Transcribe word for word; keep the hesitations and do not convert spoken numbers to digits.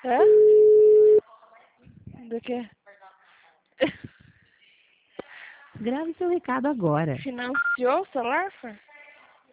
Hã? Do que? Grave seu recado agora. Financiou o celular, Fê?